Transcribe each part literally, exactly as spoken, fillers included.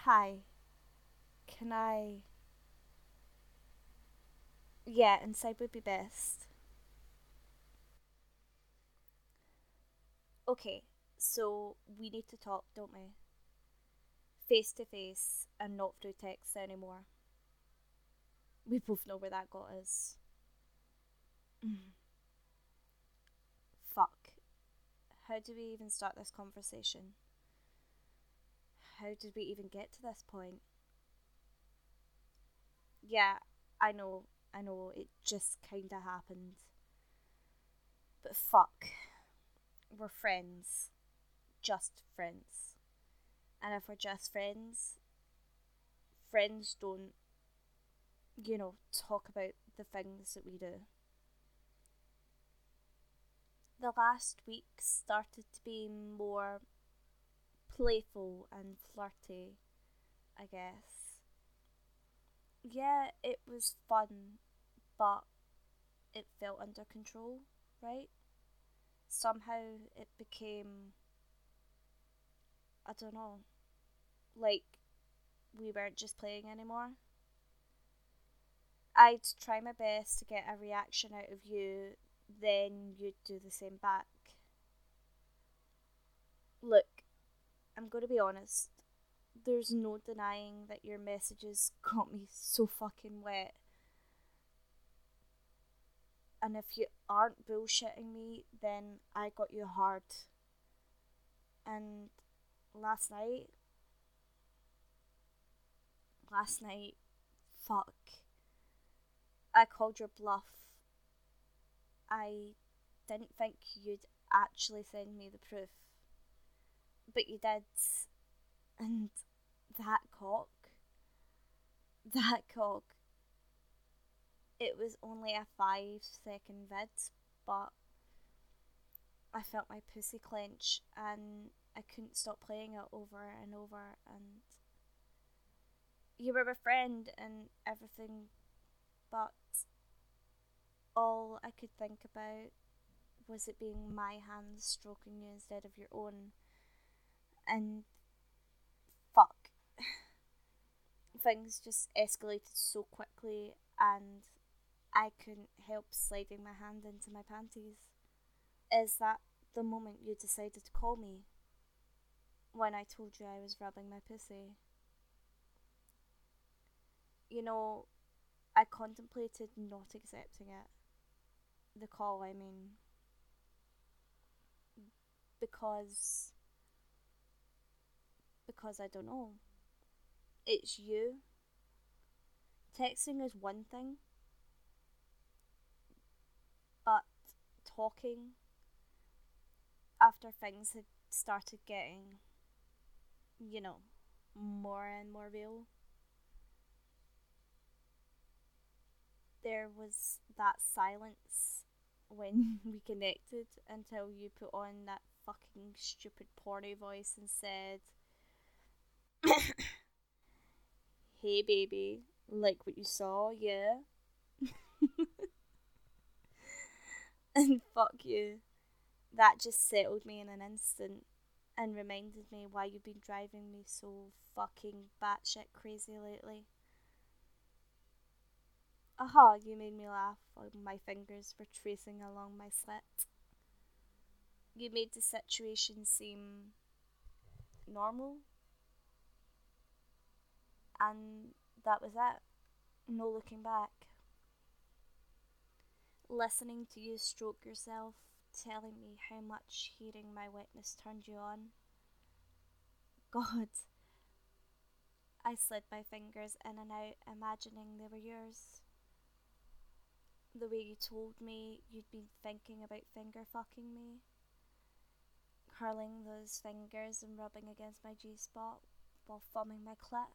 Hi, can I. Yeah, inside would be best. Okay, so we need to talk, don't we? Face to face and not through text anymore. We both know where that got us. Mm. Fuck. How do we even start this conversation? How did we even get to this point? Yeah, I know, I know, it just kinda happened. But fuck. We're friends. Just friends. And if we're just friends, friends don't you know, talk about the things that we do. The last week started to be more playful and flirty, I guess. Yeah, it was fun, but it felt under control, right? Somehow it became, I don't know, like we weren't just playing anymore. I'd try my best to get a reaction out of you, then you'd do the same back. Look, I'm going to be honest. There's no denying that your messages got me so fucking wet. And if you aren't bullshitting me, then I got you hard. And last night, last night, fuck. I called your bluff. I didn't think you'd actually send me the proof. But you did. And that cock, that cock, it was only a five second vid, but I felt my pussy clench and I couldn't stop playing it over and over. And you were my friend and everything, but all I could think about was it being my hands stroking you instead of your own. And fuck, things just escalated so quickly and I couldn't help sliding my hand into my panties. Is that the moment you decided to call me? When I told you I was rubbing my pussy? You know, I contemplated not accepting it. The call, I mean. Because. Because I don't know. It's you. Texting is one thing, but talking after things had started getting, you know, more and more real, there was that silence when we connected until you put on that fucking stupid porny voice and said, "Hey baby, like what you saw, yeah?" And fuck you. That just settled me in an instant and reminded me why you've been driving me so fucking batshit crazy lately. Aha, you made me laugh while my fingers were tracing along my slit. You made the situation seem normal, and that was it. No looking back. Listening to you stroke yourself, telling me how much hearing my wetness turned you on. God, I slid my fingers in and out, imagining they were yours. The way you told me you'd been thinking about finger fucking me, curling those fingers and rubbing against my G spot while thumbing my clit.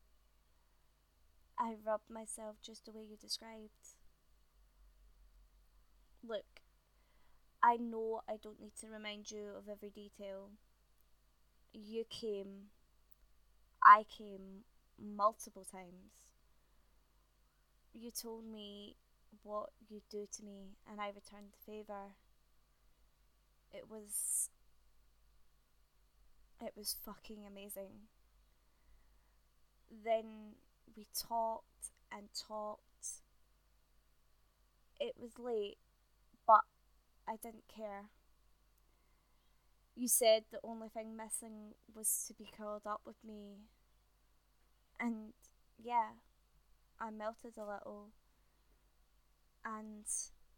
I rubbed myself just the way you described. Look, I know I don't need to remind you of every detail. You came, I came multiple times. You told me what you'd do to me, and I returned the favour. It was. It was fucking amazing. Then we talked and talked. It was late, but I didn't care. You said the only thing missing was to be curled up with me. And yeah, I melted a little. And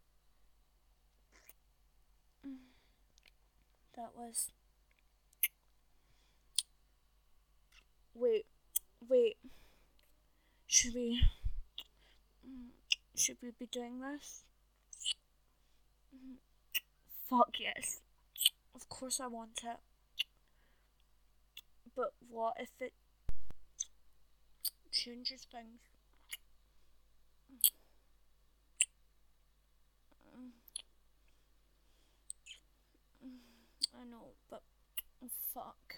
that was. Wait, wait. Should we. Should we be doing this? Fuck yes. Of course I want it. But what if it changes things? I know, but fuck.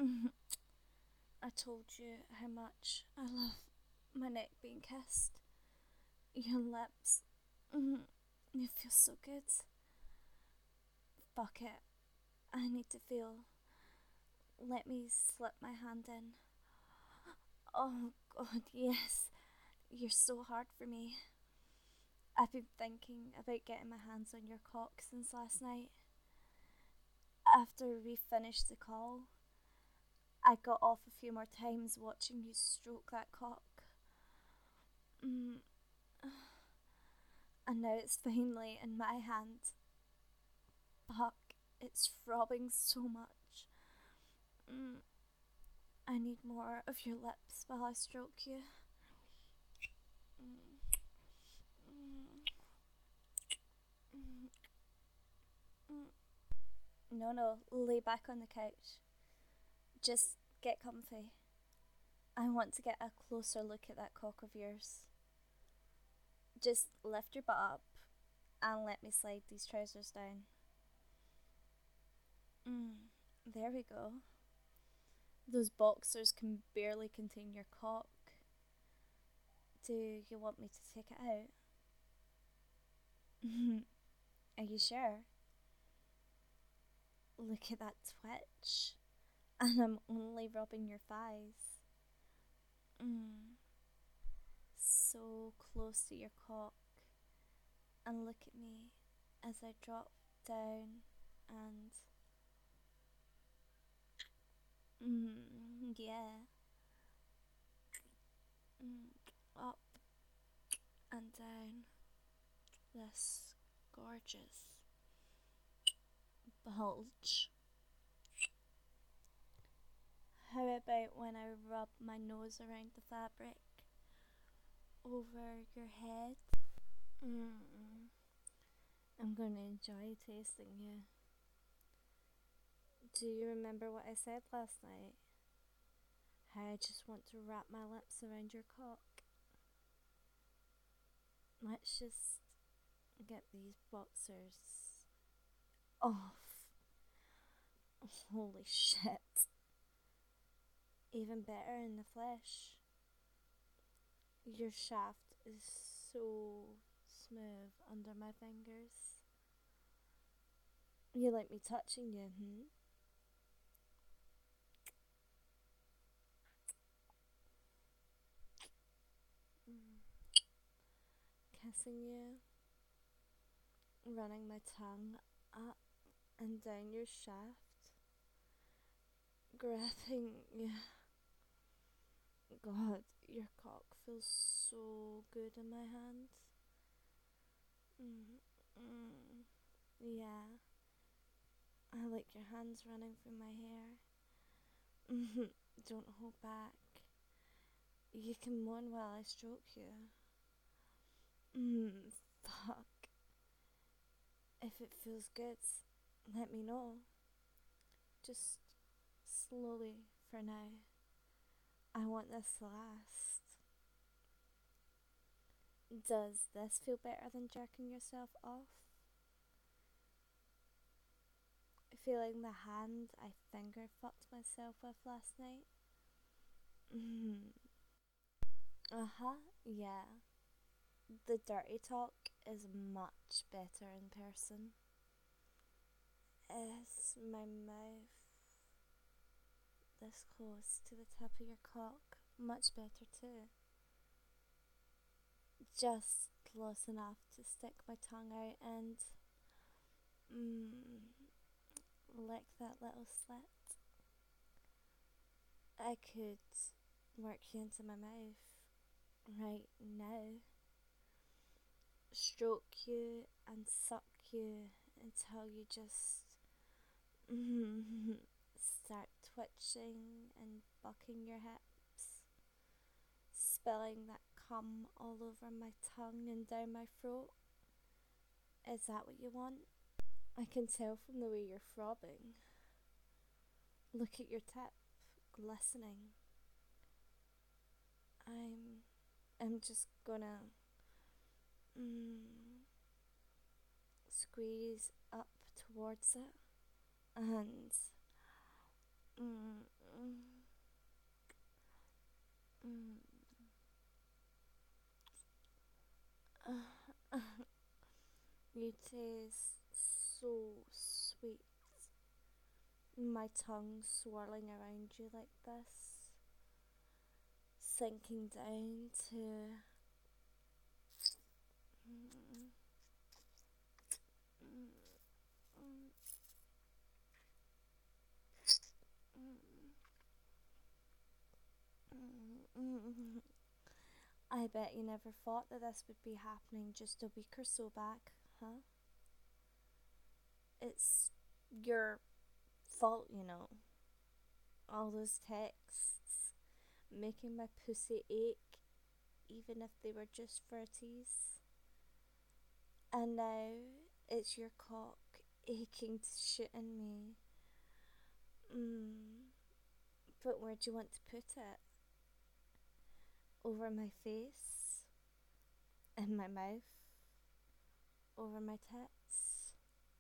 I told you how much I love my neck being kissed. Your lips. You feel so good. Fuck it. I need to feel. Let me slip my hand in. Oh god, yes. You're so hard for me. I've been thinking about getting my hands on your cock since last night. After we finished the call, I got off a few more times watching you stroke that cock. Mm. And now it's finally in my hand. Fuck, it's throbbing so much. Mm. I need more of your lips while I stroke you. Mm. Mm. Mm. No, no, lay back on the couch. Just get comfy. I want to get a closer look at that cock of yours. Just lift your butt up and let me slide these trousers down. Mm, there we go. Those boxers can barely contain your cock. Do you want me to take it out? Are you sure? Look at that twitch. And I'm only rubbing your thighs. Mm. So close to your cock. And look at me as I drop down and... Mm, yeah. Mm, up and down this gorgeous bulge. How about when I rub my nose around the fabric over your head? Mm. I'm gonna enjoy tasting you. Do you remember what I said last night? How I just want to wrap my lips around your cock. Let's just get these boxers off. Holy shit. Even better in the flesh. Your shaft is so smooth under my fingers. You like me touching you, hmm? Mm. Kissing you, running my tongue up and down your shaft, grabbing you. God, your cock feels so good in my hand. Mm, mm, yeah, I like your hands running through my hair. Mm, don't hold back. You can moan while I stroke you. Mm, fuck. If it feels good, let me know. Just slowly for now. I want this to last. Does this feel better than jerking yourself off? Feeling the hand I finger fucked myself with last night? Mm. Uh huh, yeah. The dirty talk is much better in person. Is my mouth this close to the tip of your cock? Much better too. Just close enough to stick my tongue out and mm, lick that little slit. I could work you into my mouth right now. Stroke you and suck you until you just start twitching and bucking your hips, spilling that cum all over my tongue and down my throat. Is that what you want? I can tell from the way you're throbbing. Look at your tip, glistening. I'm, I'm just gonna mm, squeeze up towards it and mm, mm, mm, uh, you taste so sweet. My tongue swirling around you like this, sinking down to mm, mm, mm, mm, mm, mm. I bet you never thought that this would be happening just a week or so back, huh? It's your fault, you know. All those texts making my pussy ache, even if they were just for a tease. And now it's your cock aching to shit in me. Mm, but where do you want to put it? Over my face? In my mouth? Over my tits?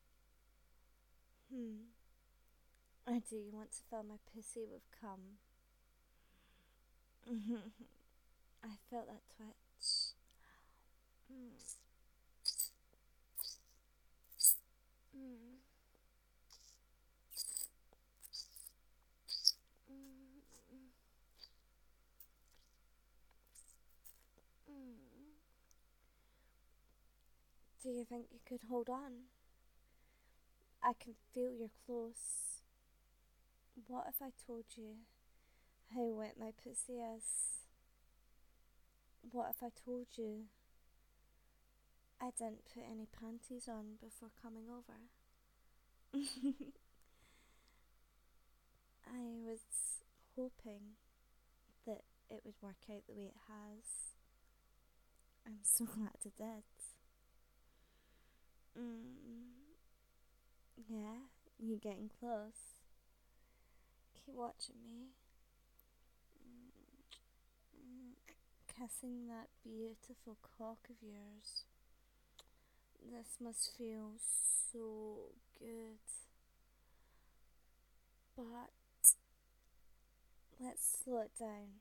Hmm. Or do you want to fill my pussy with cum? I felt that twitch. Mm. Mm. Mm. Mm. Do you think you could hold on? I can feel you're close. What if I told you how wet my pussy is? What if I told you I didn't put any panties on before coming over? I was hoping that it would work out the way it has. I'm so glad it did. Mm. Yeah, you're getting close. Keep watching me. Mm. Kissing that beautiful cock of yours. This must feel so good. But let's slow it down.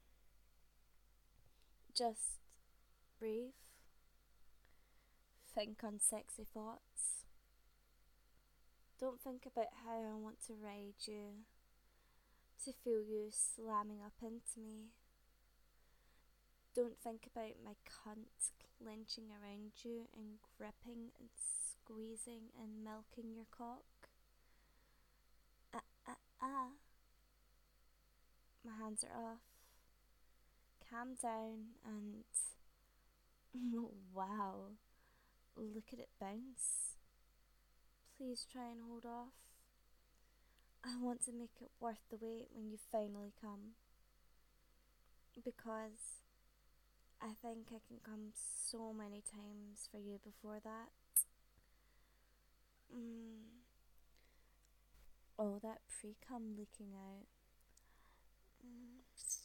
Just breathe. Think on sexy thoughts. Don't think about how I want to ride you, to feel you slamming up into me. Don't think about my cunt clenching around you and gripping and squeezing and milking your cock. Ah, ah, ah. My hands are off. Calm down and wow, look at it bounce. Please try and hold off. I want to make it worth the wait when you finally come. Because I think I can come so many times for you before that. Mm. Oh, that pre-cum leaking out. Mm.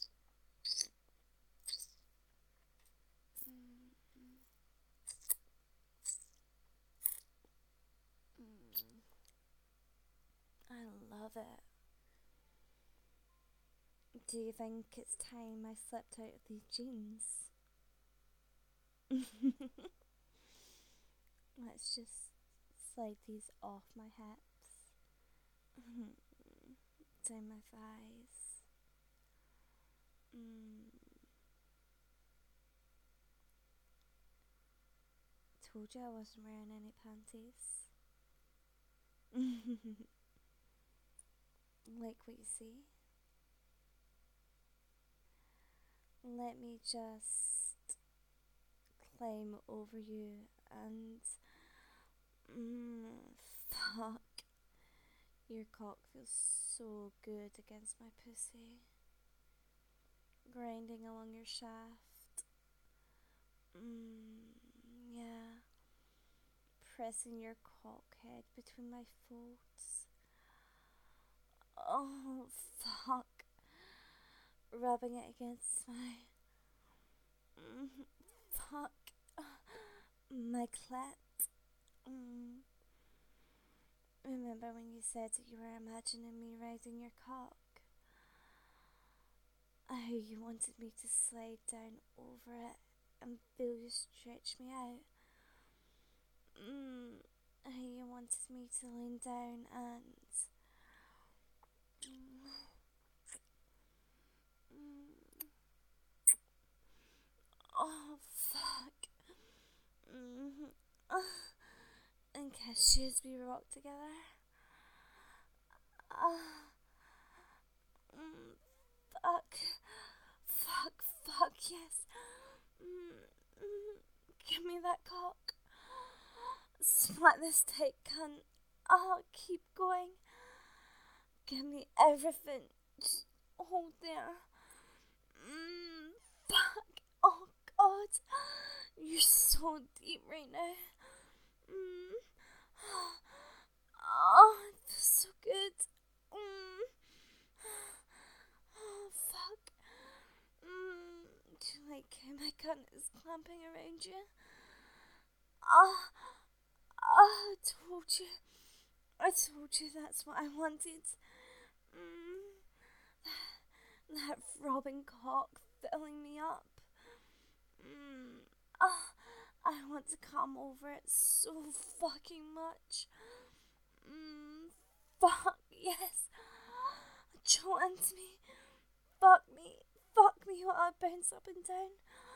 Mm. Mm. I love it. Do you think it's time I slipped out of these jeans? Let's just slide these off my hips, down my thighs. Mm. told you I wasn't wearing any panties. Like what you see? Let me just climb over you and mm, fuck. Your cock feels so good against my pussy, grinding along your shaft. Mm, yeah, pressing your cock head between my folds. Oh fuck, rubbing it against my mm, fuck my clit. Mm. Remember when you said that you were imagining me riding your cock? How you wanted me to slide down over it and feel you stretch me out. Mm. How you wanted me to lean down and mm. Mm. Oh fuck. Mm. Uh. And kiss you as we rock together. Uh. Mm. Fuck. Fuck, fuck, yes. Mm, mm, give me that cock. Splat this tight cunt. Oh, keep going. Give me everything. Just hold there. Mm, fuck. Oh, God. You're so deep right now. Mm. Oh, it feels so good. Mm. Oh, fuck. Mm, do you like how my cunt is clamping around you? Ah, ah, I told you. I told you that's what I wanted. Mm, that throbbing cock filling me up. Mm, ah, I want to come over it so fucking much. Mm, fuck, yes. Jolt into me. Fuck me. Fuck me while I bounce up and down.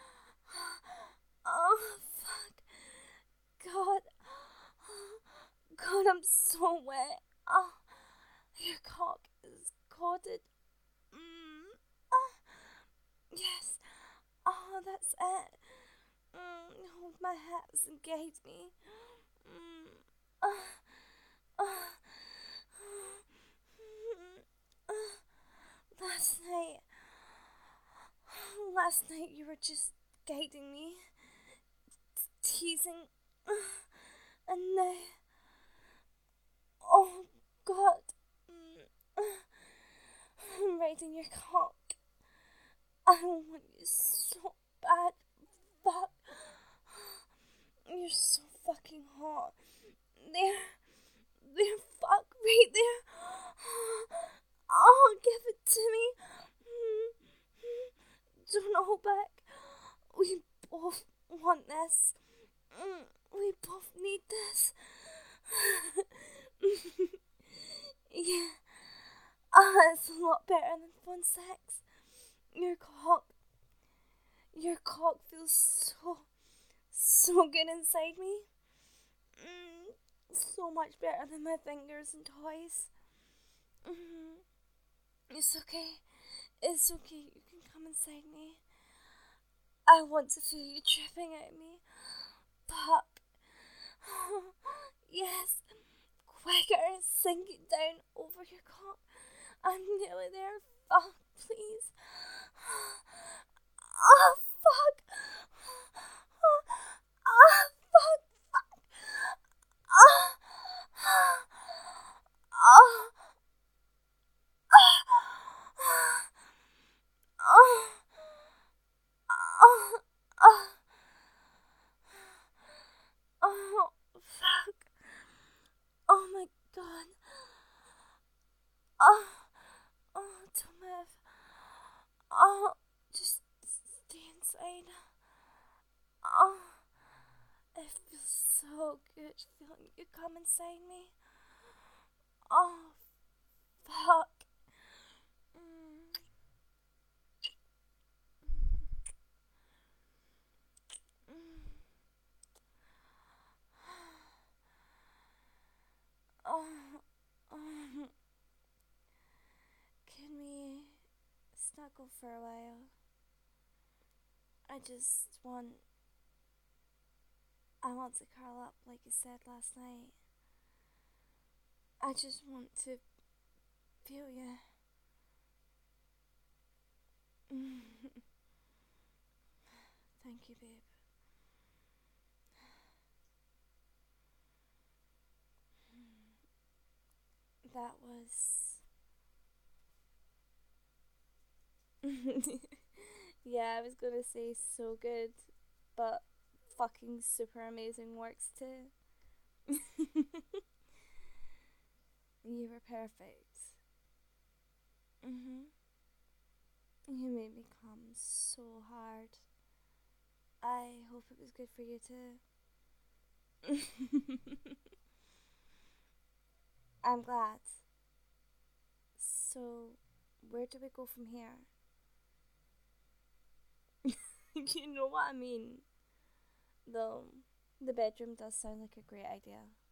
Oh, fuck. God. God, I'm so wet. Oh, your cock is corded. Mm. Oh, yes. Oh, that's it. Mm. Hold my hips and guide me. Mm. Oh, oh. Last night, last night you were just guiding me, teasing, and now, oh God, I'm riding your cock. I want you so bad. Fuck, you're so fucking hot. There, there, fuck, right there. Oh, give it to me. Don't hold back. We both want this. We both need this. Yeah. Ah, it's a lot better than phone sex. Your cock, your cock feels so, so good inside me. Mm, so much better than my fingers and toys. Mm, it's okay. It's okay. You can come inside me. I want to feel you dripping at me. Fuck. Yes. Quicker. Sink it down over your cock. I'm nearly there. Fuck, please. Oh, fuck. Oh, fuck, fuck. Oh, oh, oh, oh, oh, oh, fuck. Oh my God. Oh, oh, don't move. Oh, just stay inside. Oh, it feels so good feeling you come inside me. Oh, fuck. Mm. Mm. not go for a while. I just want. I want to curl up like you said last night. I just want to feel you. Thank you, babe. That was. Yeah, I was gonna say so good, but fucking super amazing works too. You were perfect. Mhm. You made me come so hard. I hope it was good for you too. I'm glad. So, where do we go from here? You know what I mean? Though, the bedroom does sound like a great idea.